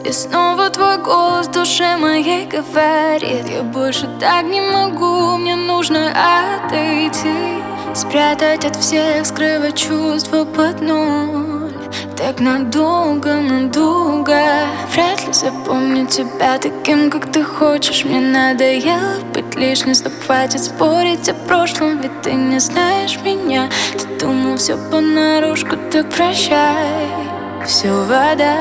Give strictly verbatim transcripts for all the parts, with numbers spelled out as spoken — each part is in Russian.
И снова твой голос в душе моей говорит: я больше так не могу, мне нужно отойти. Спрятать от всех, скрывать чувства под ноль. Так надолго, надолго. Вряд ли запомню тебя таким, как ты хочешь. Мне надоело быть лишней, стоп, хватит спорить о прошлом. Ведь ты не знаешь меня. Ты думал все понарошку, так прощай. Все вода.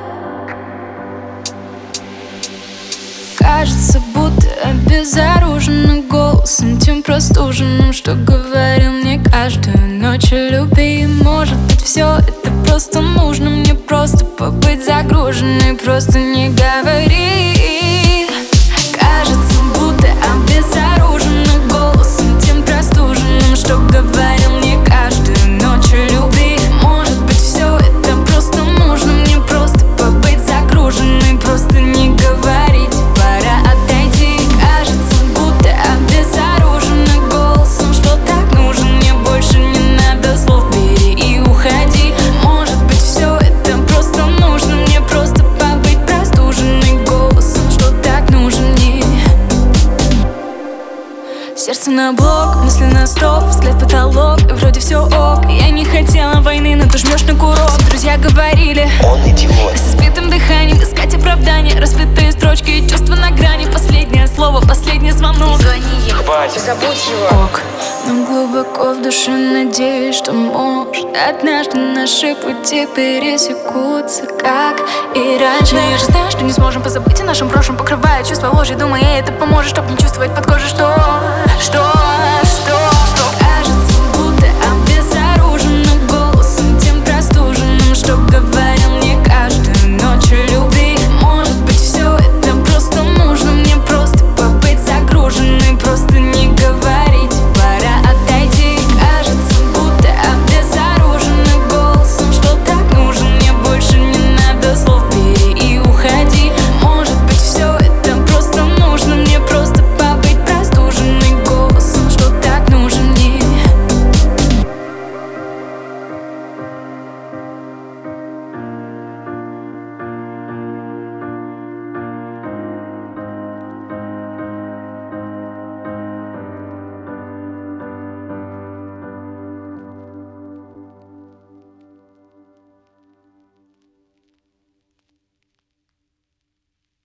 Кажется, будто обезоружена голосом тем простуженным, что говорил мне каждую ночь о любви. Может быть, все это просто нужно мне, просто побыть загруженной, просто не говори. Кажется, будто обезоружена голосом тем простуженным, что говорил мне каждую ночь о любви. Может быть, все это просто нужно мне, просто побыть загруженной, просто не говорить. Сердце на блок, мысли на стоп, взгляд в потолок, и вроде все ок. Я не хотела войны, но ты жмешь на курок. Друзья говорили: он идиот. Со сбитым дыханием искать оправдания, разбитые строчки и чувства на грани. Последнее слово, последний звонок. Не звони ему, Хватит. забудь его. Ок. Но глубоко в душе надеюсь, что может однажды наши пути пересекутся, как и раньше. Но я же знаю, что не сможем позабыть о нашем прошлом, покрывая чувства ложью, думая, это поможет, чтоб не чувствовать под кожей, что, что